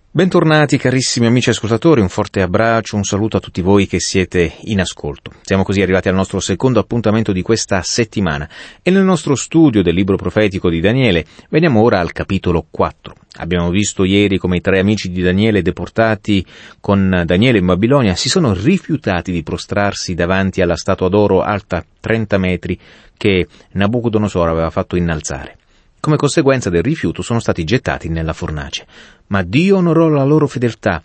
Bentornati carissimi amici ascoltatori, un forte abbraccio, un saluto a tutti voi che siete in ascolto. Siamo così arrivati al nostro secondo appuntamento di questa settimana e nel nostro studio del libro profetico di Daniele veniamo ora al capitolo 4. Abbiamo visto ieri come i 3 amici di Daniele deportati con Daniele in Babilonia si sono rifiutati di prostrarsi davanti alla statua d'oro alta 30 metri che Nabucodonosor aveva fatto innalzare. Come conseguenza del rifiuto sono stati gettati nella fornace. Ma Dio onorò la loro fedeltà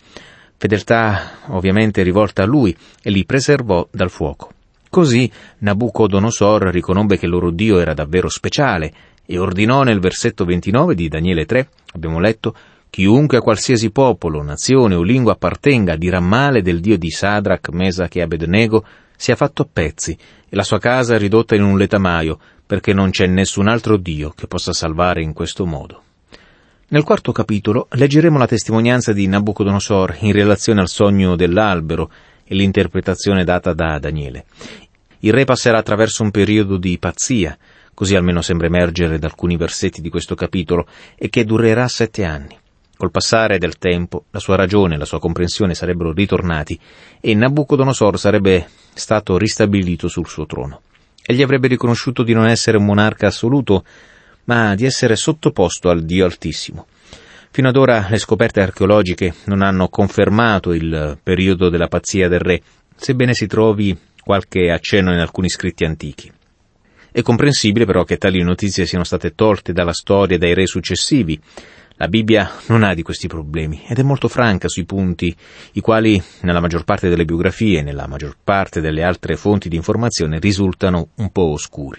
ovviamente rivolta a Lui, e li preservò dal fuoco. Così Nabucodonosor riconobbe che il loro Dio era davvero speciale e ordinò nel versetto 29 di Daniele 3, abbiamo letto: «Chiunque a qualsiasi popolo, nazione o lingua appartenga dirà male del Dio di Sadrach, Mesach e Abednego sia fatto a pezzi e la sua casa ridotta in un letamaio, perché non c'è nessun altro Dio che possa salvare in questo modo». Nel 4° capitolo leggeremo la testimonianza di Nabucodonosor in relazione al sogno dell'albero e l'interpretazione data da Daniele. Il re passerà attraverso un periodo di pazzia, così almeno sembra emergere da alcuni versetti di questo capitolo, e che durerà 7 anni. Col passare del tempo, la sua ragione e la sua comprensione sarebbero ritornati e Nabucodonosor sarebbe stato ristabilito sul suo trono. Egli avrebbe riconosciuto di non essere un monarca assoluto, ma di essere sottoposto al Dio Altissimo. Fino ad ora le scoperte archeologiche non hanno confermato il periodo della pazzia del re, sebbene si trovi qualche accenno in alcuni scritti antichi. È comprensibile però che tali notizie siano state tolte dalla storia e dai re successivi. La Bibbia non ha di questi problemi ed è molto franca sui punti i quali nella maggior parte delle biografie e nella maggior parte delle altre fonti di informazione risultano un po' oscuri.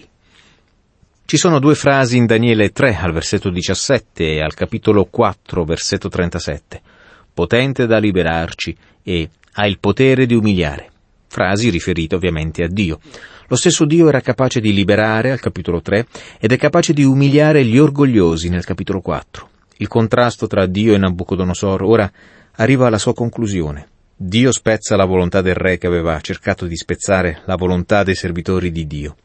Ci sono 2 frasi in Daniele 3 al versetto 17 e al capitolo 4 versetto 37. Potente da liberarci e ha il potere di umiliare. Frasi riferite ovviamente a Dio. Lo stesso Dio era capace di liberare al capitolo 3 ed è capace di umiliare gli orgogliosi nel capitolo 4. Il contrasto tra Dio e Nabucodonosor ora arriva alla sua conclusione. Dio spezza la volontà del re che aveva cercato di spezzare la volontà dei servitori di Dio.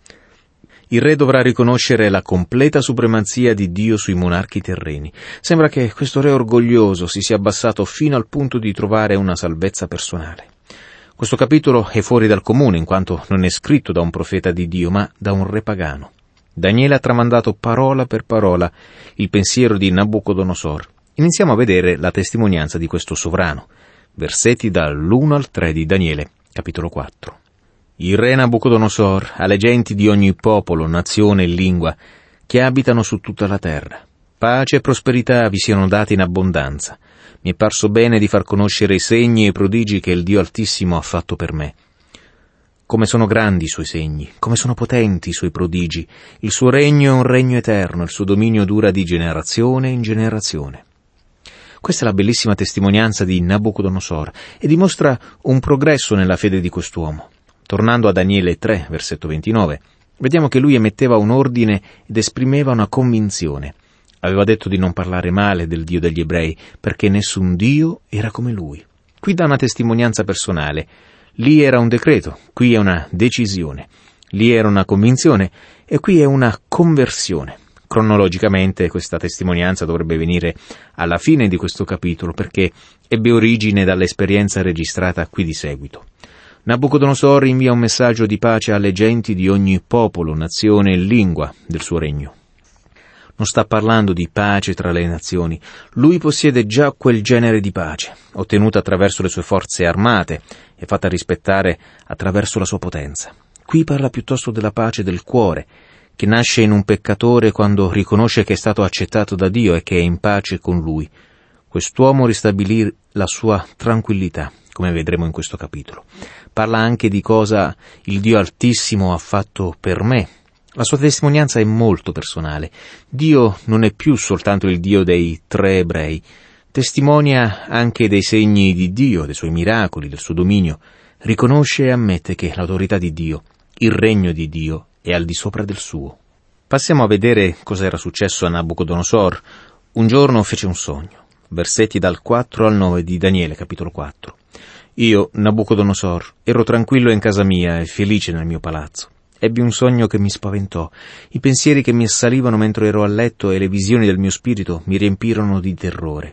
Il re dovrà riconoscere la completa supremazia di Dio sui monarchi terreni. Sembra che questo re orgoglioso si sia abbassato fino al punto di trovare una salvezza personale. Questo capitolo è fuori dal comune in quanto non è scritto da un profeta di Dio, ma da un re pagano. Daniele ha tramandato parola per parola il pensiero di Nabucodonosor. Iniziamo a vedere la testimonianza di questo sovrano. Versetti dall'1 al 3 di Daniele, capitolo 4. Il re Nabucodonosor alle genti di ogni popolo, nazione e lingua che abitano su tutta la terra. Pace e prosperità vi siano date in abbondanza. Mi è parso bene di far conoscere i segni e i prodigi che il Dio Altissimo ha fatto per me. Come sono grandi i suoi segni, come sono potenti i suoi prodigi. Il suo regno è un regno eterno, il suo dominio dura di generazione in generazione. Questa è la bellissima testimonianza di Nabucodonosor e dimostra un progresso nella fede di quest'uomo. Tornando a Daniele 3, versetto 29, vediamo che lui emetteva un ordine ed esprimeva una convinzione. Aveva detto di non parlare male del Dio degli ebrei, perché nessun Dio era come lui. Qui dà una testimonianza personale. Lì era un decreto, qui è una decisione. Lì era una convinzione e qui è una conversione. Cronologicamente questa testimonianza dovrebbe venire alla fine di questo capitolo, perché ebbe origine dall'esperienza registrata qui di seguito. Nabucodonosor invia un messaggio di pace alle genti di ogni popolo, nazione e lingua del suo regno. Non sta parlando di pace tra le nazioni. Lui possiede già quel genere di pace, ottenuta attraverso le sue forze armate e fatta rispettare attraverso la sua potenza. Qui parla piuttosto della pace del cuore, che nasce in un peccatore quando riconosce che è stato accettato da Dio e che è in pace con Lui. Quest'uomo ristabilì la sua tranquillità, come vedremo in questo capitolo. Parla anche di cosa il Dio Altissimo ha fatto per me. La sua testimonianza è molto personale. Dio non è più soltanto il Dio dei 3 ebrei. Testimonia anche dei segni di Dio, dei suoi miracoli, del suo dominio. Riconosce e ammette che l'autorità di Dio, il regno di Dio, è al di sopra del suo. Passiamo a vedere cosa era successo a Nabucodonosor. Un giorno fece un sogno. Versetti dal 4 al 9 di Daniele, capitolo 4. Io, Nabucodonosor, ero tranquillo in casa mia e felice nel mio palazzo. Ebbi un sogno che mi spaventò. I pensieri che mi assalivano mentre ero a letto e le visioni del mio spirito mi riempirono di terrore.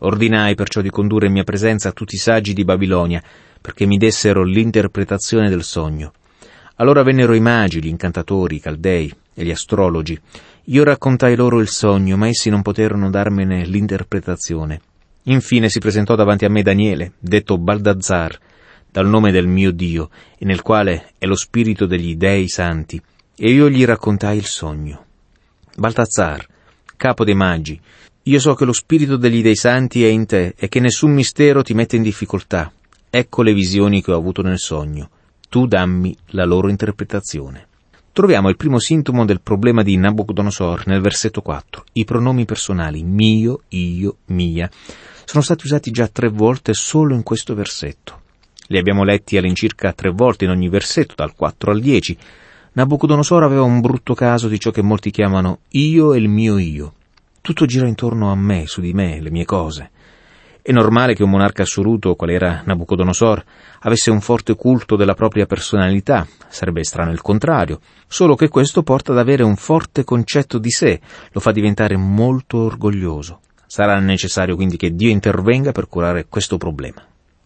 Ordinai perciò di condurre in mia presenza tutti i saggi di Babilonia, perché mi dessero l'interpretazione del sogno. Allora vennero i magi, gli incantatori, i caldei e gli astrologi. Io raccontai loro il sogno, ma essi non poterono darmene l'interpretazione. Infine si presentò davanti a me Daniele, detto Baldazzar, dal nome del mio Dio, e nel quale è lo spirito degli dei santi, e io gli raccontai il sogno. Baldazzar, capo dei magi, io so che lo spirito degli dei santi è in te e che nessun mistero ti mette in difficoltà. Ecco le visioni che ho avuto nel sogno. Tu dammi la loro interpretazione. Troviamo il primo sintomo del problema di Nabucodonosor nel versetto 4. I pronomi personali mio, io, mia sono stati usati già 3 volte solo in questo versetto. Li abbiamo letti all'incirca 3 volte in ogni versetto, dal 4 al 10. Nabucodonosor aveva un brutto caso di ciò che molti chiamano io e il mio io. Tutto gira intorno a me, su di me, le mie cose. È normale che un monarca assoluto, qual era Nabucodonosor, avesse un forte culto della propria personalità. Sarebbe strano il contrario, solo che questo porta ad avere un forte concetto di sé, lo fa diventare molto orgoglioso. Sarà necessario quindi che Dio intervenga per curare questo problema.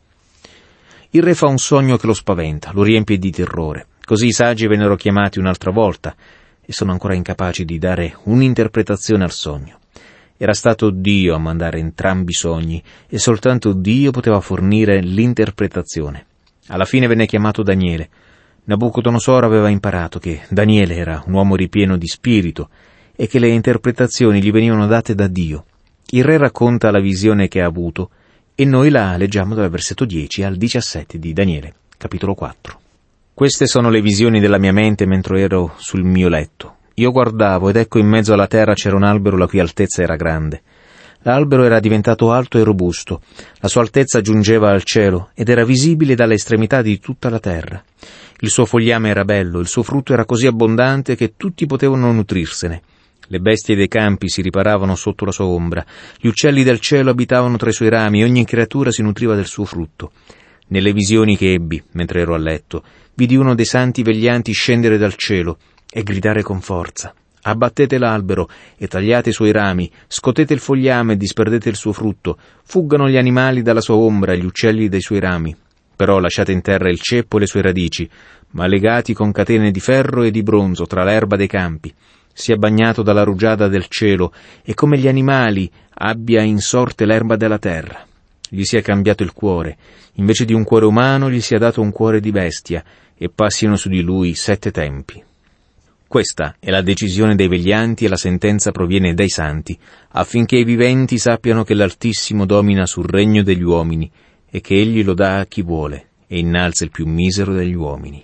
Il re fa un sogno che lo spaventa, lo riempie di terrore. Così i saggi vennero chiamati un'altra volta e sono ancora incapaci di dare un'interpretazione al sogno. Era stato Dio a mandare entrambi i sogni e soltanto Dio poteva fornire l'interpretazione. Alla fine venne chiamato Daniele. Nabucodonosor aveva imparato che Daniele era un uomo ripieno di spirito e che le interpretazioni gli venivano date da Dio. Il re racconta la visione che ha avuto e noi la leggiamo dal versetto 10 al 17 di Daniele, capitolo 4. Queste sono le visioni della mia mente mentre ero sul mio letto. Io guardavo ed ecco in mezzo alla terra c'era un albero la cui altezza era grande. L'albero era diventato alto e robusto, la sua altezza giungeva al cielo ed era visibile dalle estremità di tutta la terra. Il suo fogliame era bello, il suo frutto era così abbondante che tutti potevano nutrirsene. Le bestie dei campi si riparavano sotto la sua ombra, gli uccelli del cielo abitavano tra i suoi rami e ogni creatura si nutriva del suo frutto. Nelle visioni che ebbi, mentre ero a letto, vidi uno dei santi veglianti scendere dal cielo e gridare con forza: abbattete l'albero e tagliate i suoi rami, scotete il fogliame e disperdete il suo frutto, fuggano gli animali dalla sua ombra e gli uccelli dai suoi rami. Però lasciate in terra il ceppo e le sue radici, ma legati con catene di ferro e di bronzo tra l'erba dei campi. Sia bagnato dalla rugiada del cielo e come gli animali abbia in sorte l'erba della terra. Gli sia cambiato il cuore, invece di un cuore umano gli sia dato un cuore di bestia e passino su di lui 7 tempi. Questa è la decisione dei veglianti e la sentenza proviene dai santi, affinché i viventi sappiano che l'Altissimo domina sul regno degli uomini e che egli lo dà a chi vuole e innalza il più misero degli uomini.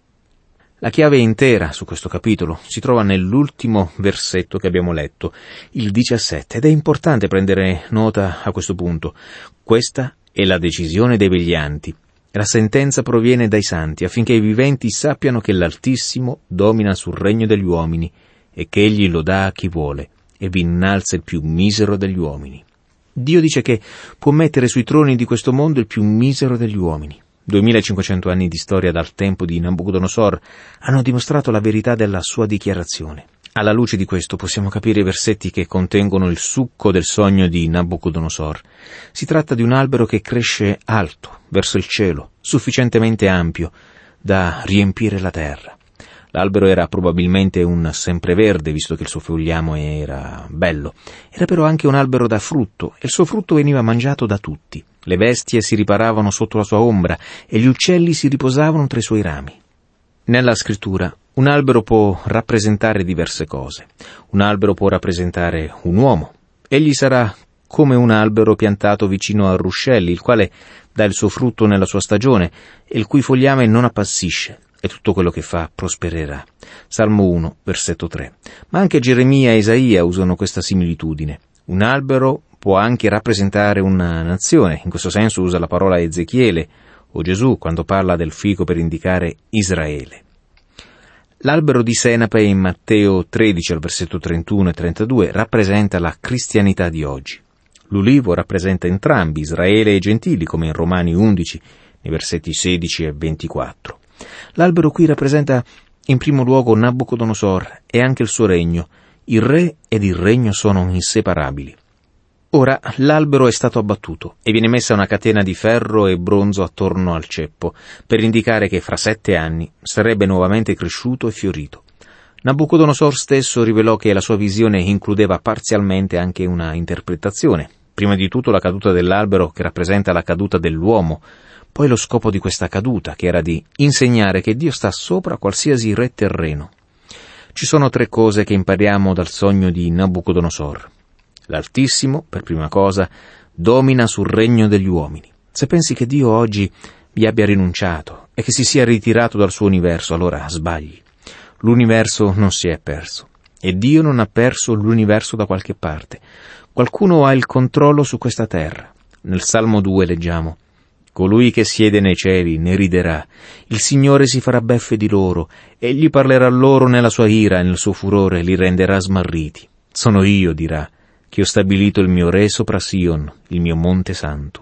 La chiave intera su questo capitolo si trova nell'ultimo versetto che abbiamo letto, il 17, ed è importante prendere nota a questo punto. Questa è la decisione dei veglianti. La sentenza proviene dai santi, affinché i viventi sappiano che l'Altissimo domina sul regno degli uomini e che egli lo dà a chi vuole e vi innalza il più misero degli uomini. Dio dice che può mettere sui troni di questo mondo il più misero degli uomini. 2500 anni di storia dal tempo di Nabucodonosor hanno dimostrato la verità della sua dichiarazione. Alla luce di questo possiamo capire i versetti che contengono il succo del sogno di Nabucodonosor. Si tratta di un albero che cresce alto, verso il cielo, sufficientemente ampio da riempire la terra. L'albero era probabilmente un sempreverde, visto che il suo fogliame era bello. Era però anche un albero da frutto, e il suo frutto veniva mangiato da tutti. Le bestie si riparavano sotto la sua ombra, e gli uccelli si riposavano tra i suoi rami. Nella scrittura, un albero può rappresentare diverse cose. Un albero può rappresentare un uomo. Egli sarà come un albero piantato vicino a ruscelli, il quale dà il suo frutto nella sua stagione, e il cui fogliame non appassisce. E tutto quello che fa prospererà. Salmo 1, versetto 3. Ma anche Geremia e Isaia usano questa similitudine. Un albero può anche rappresentare una nazione. In questo senso usa la parola Ezechiele o Gesù quando parla del fico per indicare Israele. L'albero di senape in Matteo 13 al versetto 31 e 32 rappresenta la cristianità di oggi. L'ulivo rappresenta entrambi, Israele e Gentili, come in Romani 11, nei versetti 16 e 24. L'albero qui rappresenta in primo luogo Nabucodonosor e anche il suo regno. Il re ed il regno sono inseparabili. Ora l'albero è stato abbattuto e viene messa una catena di ferro e bronzo attorno al ceppo, per indicare che fra 7 anni sarebbe nuovamente cresciuto e fiorito. Nabucodonosor stesso rivelò che la sua visione includeva parzialmente anche una interpretazione. Prima di tutto la caduta dell'albero, che rappresenta la caduta dell'uomo, poi lo scopo di questa caduta, che era di insegnare che Dio sta sopra qualsiasi re terreno. Ci sono 3 cose che impariamo dal sogno di Nabucodonosor. L'Altissimo, per prima cosa, domina sul regno degli uomini. Se pensi che Dio oggi vi abbia rinunciato e che si sia ritirato dal suo universo, allora sbagli. L'universo non si è perso e Dio non ha perso l'universo da qualche parte. Qualcuno ha il controllo su questa terra. Nel Salmo 2 leggiamo: «Colui che siede nei cieli ne riderà, il Signore si farà beffe di loro, egli parlerà loro nella sua ira e nel suo furore li renderà smarriti. Sono io, dirà, che ho stabilito il mio re sopra Sion, il mio monte santo».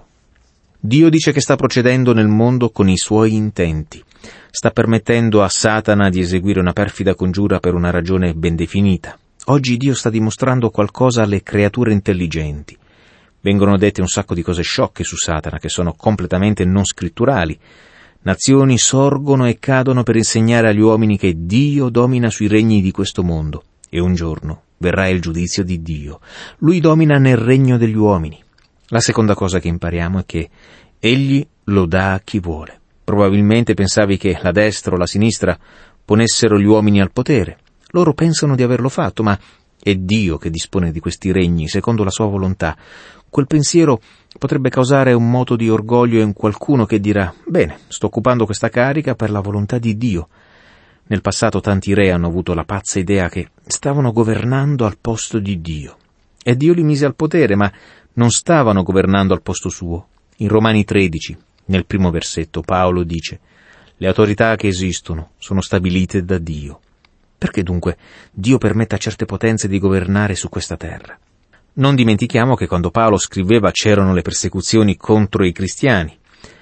Dio dice che sta procedendo nel mondo con i suoi intenti. Sta permettendo a Satana di eseguire una perfida congiura per una ragione ben definita. Oggi Dio sta dimostrando qualcosa alle creature intelligenti. Vengono dette un sacco di cose sciocche su Satana, che sono completamente non scritturali. Nazioni sorgono e cadono per insegnare agli uomini che Dio domina sui regni di questo mondo. E un giorno verrà il giudizio di Dio. Lui domina nel regno degli uomini. La seconda cosa che impariamo è che Egli lo dà a chi vuole. Probabilmente pensavi che la destra o la sinistra ponessero gli uomini al potere. Loro pensano di averlo fatto, ma è Dio che dispone di questi regni secondo la sua volontà. Quel pensiero potrebbe causare un moto di orgoglio in qualcuno che dirà: «Bene, sto occupando questa carica per la volontà di Dio». Nel passato tanti re hanno avuto la pazza idea che stavano governando al posto di Dio. E Dio li mise al potere, ma non stavano governando al posto suo. In Romani 13, nel primo versetto, Paolo dice: «Le autorità che esistono sono stabilite da Dio». Perché dunque Dio permette a certe potenze di governare su questa terra? Non dimentichiamo che quando Paolo scriveva c'erano le persecuzioni contro i cristiani.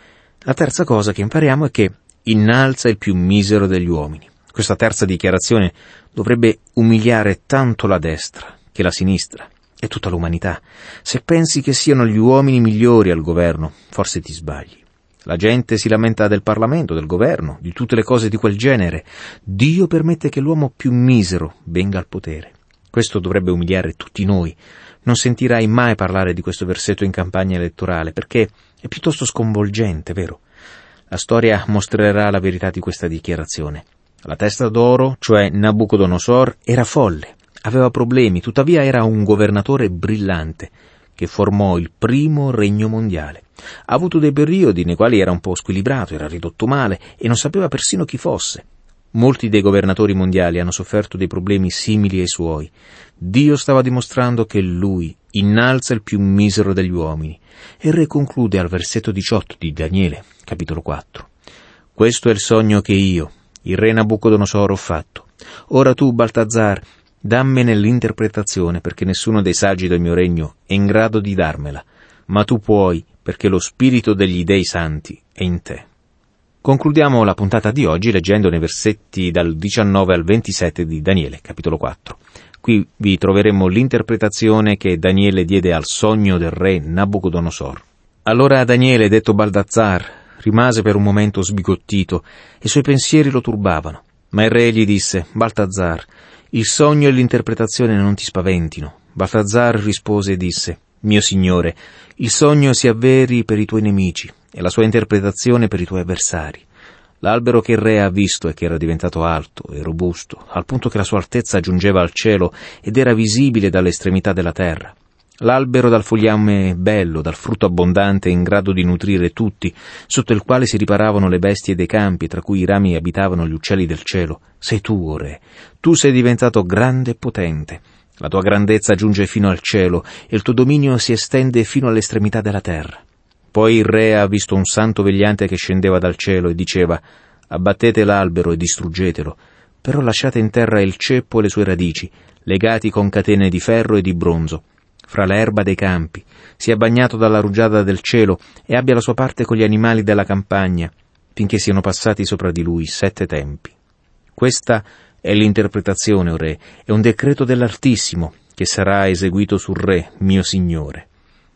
La terza cosa che impariamo è che innalza il più misero degli uomini. Questa terza dichiarazione dovrebbe umiliare tanto la destra che la sinistra e tutta l'umanità. Se pensi che siano gli uomini migliori al governo, forse ti sbagli. La gente si lamenta del Parlamento, del governo, di tutte le cose di quel genere. Dio permette che l'uomo più misero venga al potere. Questo dovrebbe umiliare tutti noi. Non sentirai mai parlare di questo versetto in campagna elettorale, perché è piuttosto sconvolgente, vero? La storia mostrerà la verità di questa dichiarazione. La testa d'oro, cioè Nabucodonosor, era folle, aveva problemi, tuttavia era un governatore brillante, che formò il primo regno mondiale. Ha avuto dei periodi nei quali era un po' squilibrato, era ridotto male e non sapeva persino chi fosse. Molti dei governatori mondiali hanno sofferto dei problemi simili ai suoi. Dio stava dimostrando che Lui innalza il più misero degli uomini. E il re conclude al versetto 18 di Daniele, capitolo 4. «Questo è il sogno che io, il re Nabucodonosor, ho fatto. Ora tu, Baltazzar, dammene l'interpretazione, perché nessuno dei saggi del mio regno è in grado di darmela, ma tu puoi, perché lo spirito degli dei santi è in te». Concludiamo la puntata di oggi leggendo nei versetti dal 19 al 27 di Daniele, capitolo 4. Qui vi troveremo l'interpretazione che Daniele diede al sogno del re Nabucodonosor. Allora Daniele, detto Baldazzar, rimase per un momento sbigottito e i suoi pensieri lo turbavano. Ma il re gli disse: «Baltazzar, il sogno e l'interpretazione non ti spaventino». Baltazzar rispose e disse: «Mio signore, il sogno si avveri per i tuoi nemici e la sua interpretazione per i tuoi avversari. L'albero che il re ha visto è che era diventato alto e robusto, al punto che la sua altezza giungeva al cielo ed era visibile dalle estremità della terra. L'albero dal fogliame bello, dal frutto abbondante in grado di nutrire tutti, sotto il quale si riparavano le bestie dei campi, tra cui i rami abitavano gli uccelli del cielo. Sei tu, o re, tu sei diventato grande e potente. La tua grandezza giunge fino al cielo e il tuo dominio si estende fino all'estremità della terra». Poi il re ha visto un santo vegliante che scendeva dal cielo e diceva: «Abbattete l'albero e distruggetelo, però lasciate in terra il ceppo e le sue radici, legati con catene di ferro e di bronzo. Fra l'erba dei campi, sia bagnato dalla rugiada del cielo e abbia la sua parte con gli animali della campagna, finché siano passati sopra di lui 7 tempi. Questa è l'interpretazione, o re, è un decreto dell'Altissimo che sarà eseguito sul re, mio signore.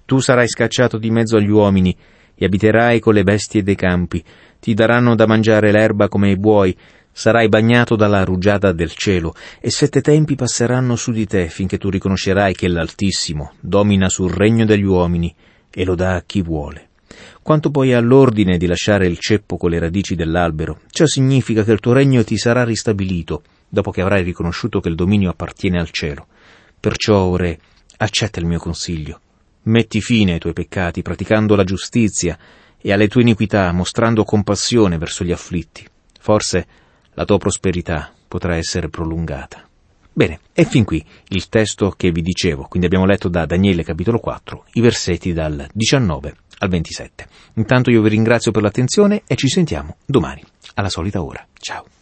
Tu sarai scacciato di mezzo agli uomini e abiterai con le bestie dei campi. Ti daranno da mangiare l'erba come i buoi. Sarai bagnato dalla rugiada del cielo, e 7 tempi passeranno su di te finché tu riconoscerai che l'Altissimo domina sul regno degli uomini e lo dà a chi vuole. Quanto poi all'ordine di lasciare il ceppo con le radici dell'albero, ciò significa che il tuo regno ti sarà ristabilito dopo che avrai riconosciuto che il dominio appartiene al cielo. Perciò, o re, accetta il mio consiglio. Metti fine ai tuoi peccati, praticando la giustizia, e alle tue iniquità, mostrando compassione verso gli afflitti. Forse la tua prosperità potrà essere prolungata. Bene, e fin qui il testo che vi dicevo. Quindi abbiamo letto da Daniele capitolo 4, i versetti dal 19 al 27. Intanto io vi ringrazio per l'attenzione e ci sentiamo domani, alla solita ora. Ciao.